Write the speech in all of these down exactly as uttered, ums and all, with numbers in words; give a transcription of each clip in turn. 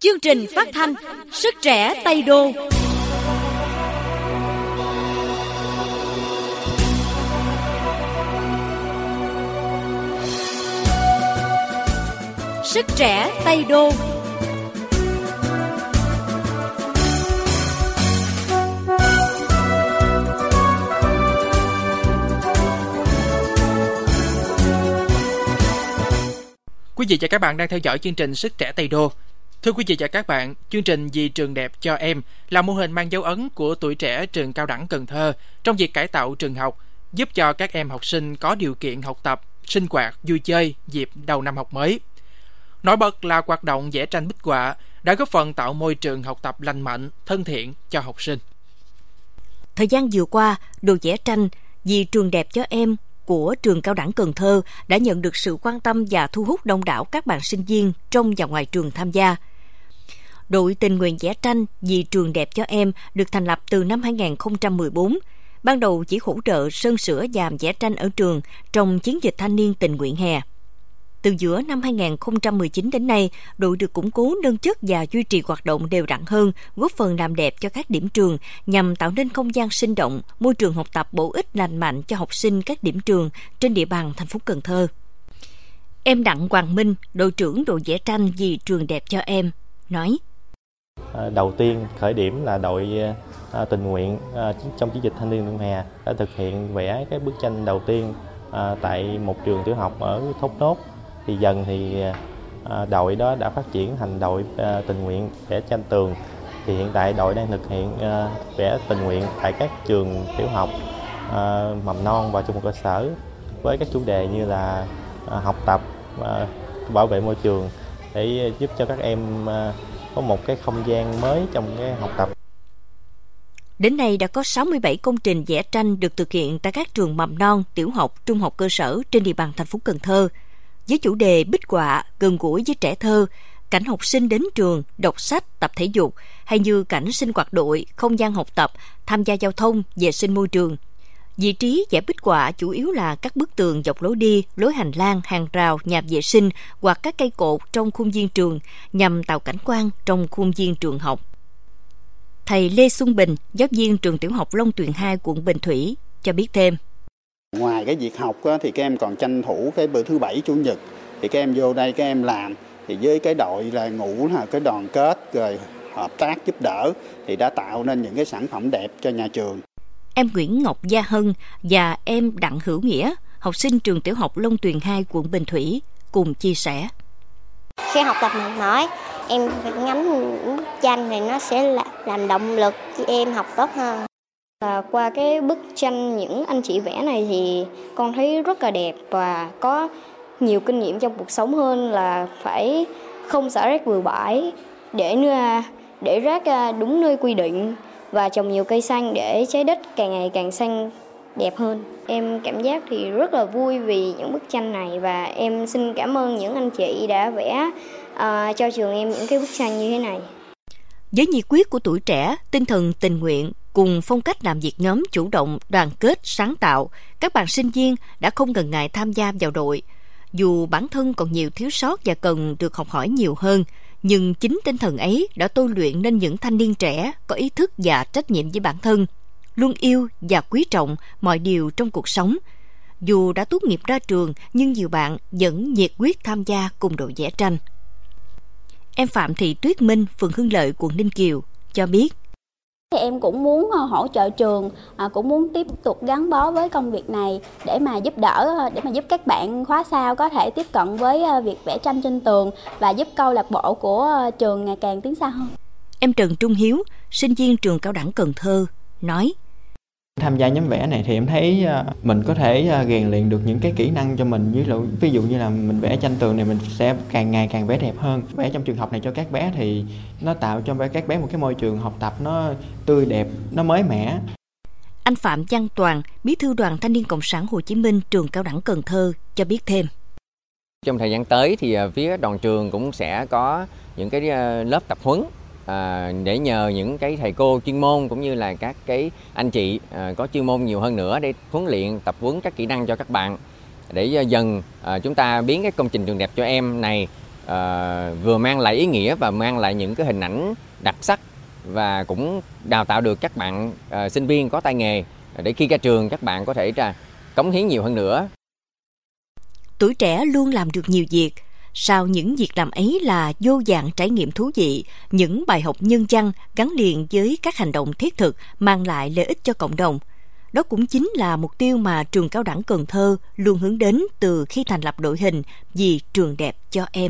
Chương trình phát thanh Sức trẻ Tây Đô. Sức trẻ Tây Đô. Quý vị và các bạn đang theo dõi chương trình Sức trẻ Tây Đô. Thưa quý vị và các bạn, chương trình Vì trường đẹp cho em là mô hình mang dấu ấn của tuổi trẻ trường cao đẳng Cần Thơ trong việc cải tạo trường học, giúp cho các em học sinh có điều kiện học tập, sinh hoạt, vui chơi dịp đầu năm học mới. Nổi bật là hoạt động vẽ tranh bích họa đã góp phần tạo môi trường học tập lành mạnh, thân thiện cho học sinh. Thời gian vừa qua, đồ vẽ tranh Vì trường đẹp cho em của trường cao đẳng Cần Thơ đã nhận được sự quan tâm và thu hút đông đảo các bạn sinh viên trong và ngoài trường tham gia. Đội tình nguyện vẽ tranh Vì trường đẹp cho em được thành lập từ năm hai không một bốn. Ban đầu chỉ hỗ trợ sơn sửa và vẽ tranh ở trường trong chiến dịch thanh niên tình nguyện hè. Từ giữa năm hai không một chín đến nay, đội được củng cố nâng chất và duy trì hoạt động đều đặn hơn, góp phần làm đẹp cho các điểm trường nhằm tạo nên không gian sinh động, môi trường học tập bổ ích lành mạnh cho học sinh các điểm trường trên địa bàn thành phố Cần Thơ. Em Đặng Hoàng Minh, đội trưởng đội vẽ tranh Vì trường đẹp cho em, nói: Đầu tiên khởi điểm là đội à, tình nguyện à, trong chiến dịch thanh niên tình nguyện hè đã thực hiện vẽ cái bức tranh đầu tiên à, tại một trường tiểu học ở Thốt Nốt. Thì dần thì à, đội đó đã phát triển thành đội à, tình nguyện vẽ tranh tường. Thì hiện tại đội đang thực hiện à, vẽ tình nguyện tại các trường tiểu học, à, mầm non và trung học cơ sở với các chủ đề như là à, học tập, à, bảo vệ môi trường để giúp cho các em à, có một cái không gian mới trong cái học tập. Đến nay đã có sáu mươi bảy công trình vẽ tranh được thực hiện tại các trường mầm non, tiểu học, trung học cơ sở trên địa bàn thành phố Cần Thơ. Với chủ đề bích họa gần gũi với trẻ thơ, cảnh học sinh đến trường, đọc sách, tập thể dục, hay như cảnh sinh hoạt đội, không gian học tập, tham gia giao thông, vệ sinh môi trường. Vị trí vẽ bích họa chủ yếu là các bức tường dọc lối đi, lối hành lang, hàng rào, nhà vệ sinh hoặc các cây cột trong khuôn viên trường nhằm tạo cảnh quan trong khuôn viên trường học. Thầy Lê Xuân Bình, giáo viên trường tiểu học Long Tuyền hai, quận Bình Thủy, cho biết thêm. Ngoài cái việc học á, thì các em còn tranh thủ cái bữa thứ bảy chủ nhật thì các em vô đây các em làm, thì với cái đội là ngũ là cái đoàn kết rồi hợp tác giúp đỡ thì đã tạo nên những cái sản phẩm đẹp cho nhà trường. Em Nguyễn Ngọc Gia Hân và em Đặng Hữu Nghĩa, học sinh trường tiểu học Long Tuyền hai, quận Bình Thủy, cùng chia sẻ. Khi học tập mệt mỏi, em phải ngắm những bức tranh thì nó sẽ làm động lực cho em học tốt hơn. À, qua cái bức tranh những anh chị vẽ này thì con thấy rất là đẹp và có nhiều kinh nghiệm trong cuộc sống hơn là phải không xả rác bừa bãi, để để rác đúng nơi quy định và trồng nhiều cây xanh để trái đất càng ngày càng xanh đẹp hơn. Em cảm giác thì rất là vui vì những bức tranh này và em xin cảm ơn những anh chị đã vẽ uh, cho trường em những cái bức tranh như thế này. Với nhiệt huyết của tuổi trẻ, tinh thần tình nguyện cùng phong cách làm việc nhóm chủ động, đoàn kết, sáng tạo, các bạn sinh viên đã không ngần ngại tham gia vào đội. Dù bản thân còn nhiều thiếu sót và cần được học hỏi nhiều hơn, nhưng chính tinh thần ấy đã tôi luyện nên những thanh niên trẻ có ý thức và trách nhiệm với bản thân, luôn yêu và quý trọng mọi điều trong cuộc sống. Dù đã tốt nghiệp ra trường, nhưng nhiều bạn vẫn nhiệt huyết tham gia cùng đội vẽ tranh. Em Phạm Thị Tuyết Minh, phường Hưng Lợi, quận Ninh Kiều, cho biết. Thì em cũng muốn hỗ trợ trường, cũng muốn tiếp tục gắn bó với công việc này để mà giúp đỡ, để mà giúp các bạn khóa sau có thể tiếp cận với việc vẽ tranh trên tường và giúp câu lạc bộ của trường ngày càng tiến xa hơn. Em Trần Trung Hiếu, sinh viên trường cao đẳng Cần Thơ, nói. Tham gia nhóm vẽ này thì em thấy mình có thể rèn luyện được những cái kỹ năng cho mình, ví dụ, ví dụ như là mình vẽ tranh tường này mình sẽ càng ngày càng vẽ đẹp hơn. Vẽ trong trường học này cho các bé thì nó tạo cho các bé một cái môi trường học tập nó tươi đẹp, nó mới mẻ. Anh Phạm Văn Toàn, bí thư Đoàn Thanh niên Cộng sản Hồ Chí Minh trường cao đẳng Cần Thơ, cho biết thêm. Trong thời gian tới thì phía đoàn trường cũng sẽ có những cái lớp tập huấn À, để nhờ những cái thầy cô chuyên môn cũng như là các cái anh chị à, có chuyên môn nhiều hơn nữa để huấn luyện, tập huấn các kỹ năng cho các bạn để dần à, chúng ta biến cái công trình trường đẹp cho em này à, vừa mang lại ý nghĩa và mang lại những cái hình ảnh đặc sắc, và cũng đào tạo được các bạn à, sinh viên có tay nghề để khi ra trường các bạn có thể ra cống hiến nhiều hơn nữa. Tuổi trẻ luôn làm được nhiều việc. Sau những việc làm ấy là vô vàn trải nghiệm thú vị, những bài học nhân văn gắn liền với các hành động thiết thực mang lại lợi ích cho cộng đồng. Đó cũng chính là mục tiêu mà trường Cao đẳng Cần Thơ luôn hướng đến từ khi thành lập đội hình Vì trường đẹp cho em.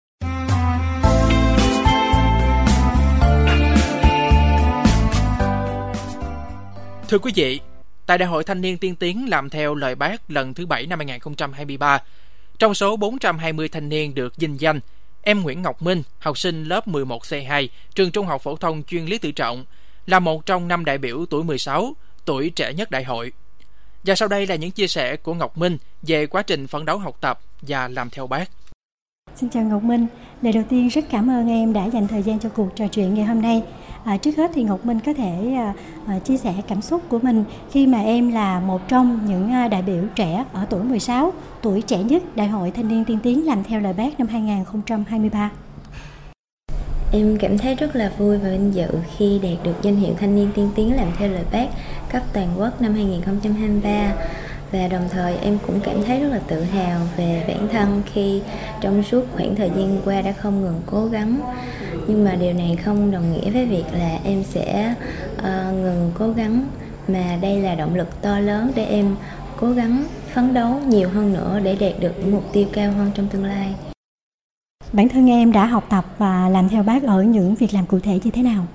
Thưa quý vị, tại Đại hội Thanh niên tiên tiến làm theo lời Bác lần thứ bảy năm hai nghìn không trăm hai mươi ba, trong số bốn trăm hai mươi thanh niên được vinh danh, em Nguyễn Ngọc Minh, học sinh lớp mười một C hai, trường Trung học phổ thông chuyên Lý Tự Trọng, là một trong năm đại biểu tuổi mười sáu, tuổi trẻ nhất đại hội. Và sau đây là những chia sẻ của Ngọc Minh về quá trình phấn đấu học tập và làm theo Bác. Xin chào Ngọc Minh, lời đầu tiên rất cảm ơn em đã dành thời gian cho cuộc trò chuyện ngày hôm nay. À, trước hết thì Ngọc Minh có thể à, à, chia sẻ cảm xúc của mình khi mà em là một trong những à, đại biểu trẻ ở tuổi mười sáu, tuổi trẻ nhất Đại hội Thanh niên tiên tiến làm theo lời Bác năm hai nghìn không trăm hai mươi ba. Em cảm thấy rất là vui và vinh dự khi đạt được danh hiệu Thanh niên tiên tiến làm theo lời Bác cấp toàn quốc năm hai nghìn không trăm hai mươi ba. Và đồng thời em cũng cảm thấy rất là tự hào về bản thân khi trong suốt khoảng thời gian qua đã không ngừng cố gắng. Nhưng mà điều này không đồng nghĩa với việc là em sẽ uh, ngừng cố gắng, mà đây là động lực to lớn để em cố gắng phấn đấu nhiều hơn nữa để đạt được những mục tiêu cao hơn trong tương lai. Bản thân em đã học tập và làm theo Bác ở những việc làm cụ thể như thế nào?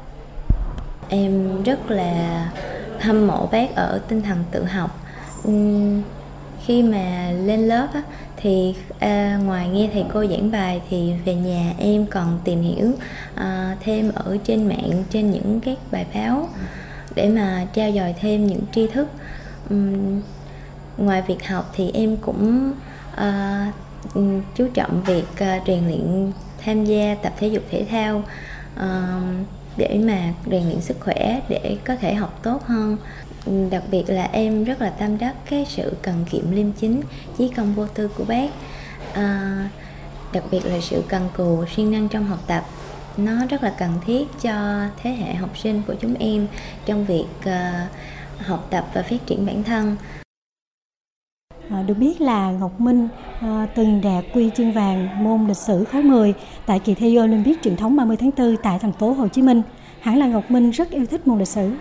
Em rất là hâm mộ Bác ở tinh thần tự học. Uhm, khi mà lên lớp á, thì à, ngoài nghe thầy cô giảng bài thì về nhà em còn tìm hiểu à, thêm ở trên mạng, trên những cái bài báo để mà trao dồi thêm những tri thức. Uhm, ngoài việc học thì em cũng à, chú trọng việc uh, rèn luyện, tham gia tập thể dục thể thao uh, để mà rèn luyện sức khỏe để có thể học tốt hơn. Đặc biệt là em rất là tâm đắc cái sự cần kiệm liêm chính, chí công vô tư của Bác. Uh, đặc biệt là sự cần cù, siêng năng trong học tập, nó rất là cần thiết cho thế hệ học sinh của chúng em trong việc uh, học tập và phát triển bản thân. À, được biết là Ngọc Minh à, từng đạt huy chương vàng môn lịch sử khối mười tại kỳ thi Olympic truyền thống ba mươi tháng tư tại thành phố Hồ Chí Minh. Hẳn là Ngọc Minh rất yêu thích môn lịch sử.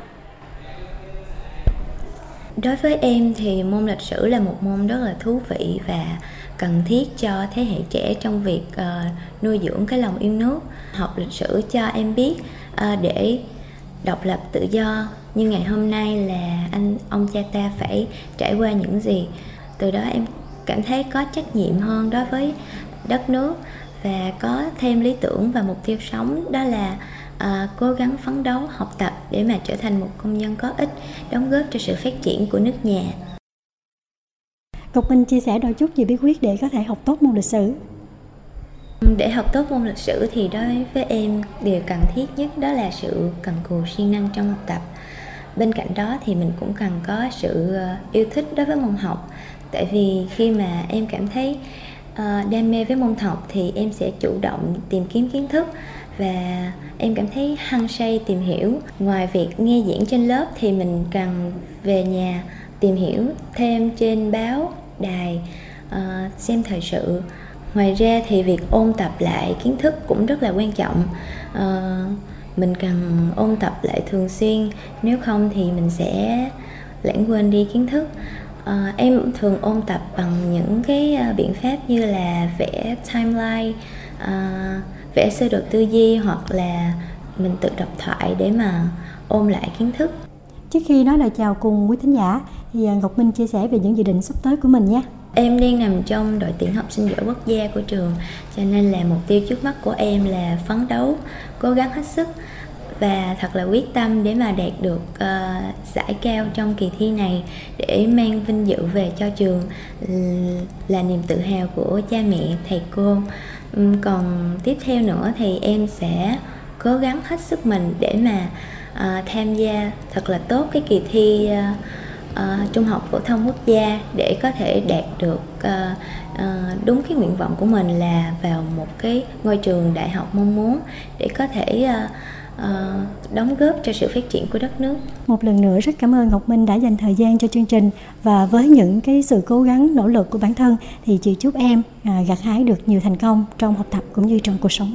Đối với em thì môn lịch sử là một môn rất là thú vị và cần thiết cho thế hệ trẻ trong việc uh, nuôi dưỡng cái lòng yêu nước. Học lịch sử cho em biết uh, để độc lập tự do như ngày hôm nay là anh ông cha ta phải trải qua những gì. Từ đó em cảm thấy có trách nhiệm hơn đối với đất nước và có thêm lý tưởng và mục tiêu sống, đó là à, cố gắng phấn đấu học tập để mà trở thành một công dân có ích, đóng góp cho sự phát triển của nước nhà. Ngọc Minh chia sẻ đôi chút về bí quyết để có thể học tốt môn lịch sử. Để học tốt môn lịch sử thì đối với em điều cần thiết nhất đó là sự cần cù siêng năng trong học tập. Bên cạnh đó thì mình cũng cần có sự yêu thích đối với môn học. Tại vì khi mà em cảm thấy uh, đam mê với môn học thì em sẽ chủ động tìm kiếm kiến thức và em cảm thấy hăng say tìm hiểu. Ngoài việc nghe giảng trên lớp thì mình cần về nhà tìm hiểu thêm trên báo, đài, uh, xem thời sự. Ngoài ra thì việc ôn tập lại kiến thức cũng rất là quan trọng. Uh, mình cần ôn tập lại thường xuyên, nếu không thì mình sẽ lãng quên đi kiến thức. À, em thường ôn tập bằng những cái uh, biện pháp như là vẽ timeline, uh, vẽ sơ đồ tư duy hoặc là mình tự đọc thoại để mà ôn lại kiến thức. Trước khi nói lời chào cùng quý thính giả thì Ngọc Minh chia sẻ về những dự định sắp tới của mình nhé. Em đang nằm trong đội tuyển học sinh giỏi quốc gia của trường, cho nên là mục tiêu trước mắt của em là phấn đấu, cố gắng hết sức và thật là quyết tâm để mà đạt được uh, giải cao trong kỳ thi này để mang vinh dự về cho trường, là niềm tự hào của cha mẹ, thầy cô. Um, còn tiếp theo nữa thì em sẽ cố gắng hết sức mình để mà uh, tham gia thật là tốt cái kỳ thi uh, uh, trung học phổ thông quốc gia để có thể đạt được uh, uh, đúng cái nguyện vọng của mình là vào một cái ngôi trường đại học mong muốn để có thể uh, uh, đóng góp cho sự phát triển của đất nước. Một lần nữa rất cảm ơn Ngọc Minh đã dành thời gian cho chương trình, và với những cái sự cố gắng nỗ lực của bản thân thì chị chúc em à, gặt hái được nhiều thành công trong học tập cũng như trong cuộc sống.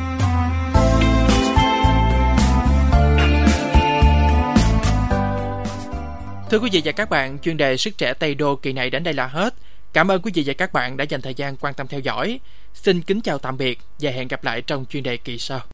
Thưa quý vị và các bạn, chuyên đề Sức trẻ Tây Đô kỳ này đến đây là hết. Cảm ơn quý vị và các bạn đã dành thời gian quan tâm theo dõi. Xin kính chào tạm biệt và hẹn gặp lại trong chuyên đề kỳ sau.